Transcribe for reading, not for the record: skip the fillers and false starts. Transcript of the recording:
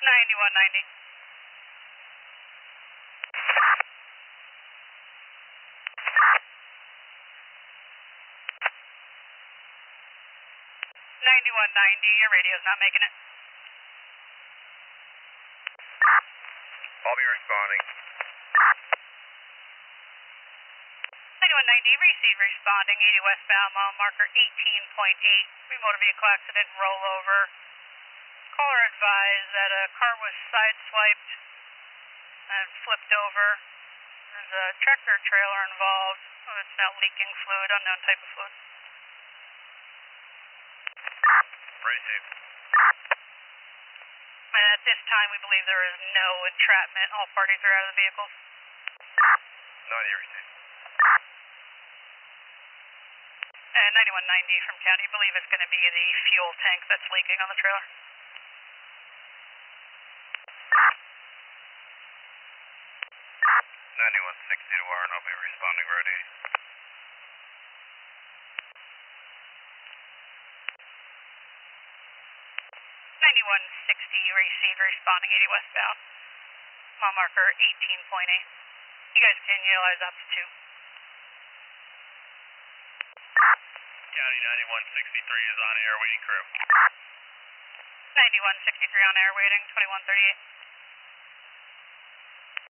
9190. 9190, your radio's not making it. I'll be responding. 9190, receive responding, 80 westbound, mile marker 18.8, motor vehicle accident, rollover. Caller advised that a car was sideswiped and flipped over. There's a tractor trailer involved. It's now leaking fluid, unknown type of fluid. Receive. And at this time, we believe there is no entrapment. All parties are out of the vehicles. 90 receive. And 9190 from county, you believe it's going to be the fuel tank that's leaking on the trailer? 9160 to wire, and I'll be responding ready. 9160, received, responding 80 westbound. Mile marker 18.8. You guys can utilize up to 2. County 9163 is on air, waiting crew. 9163 on air, waiting, 2138.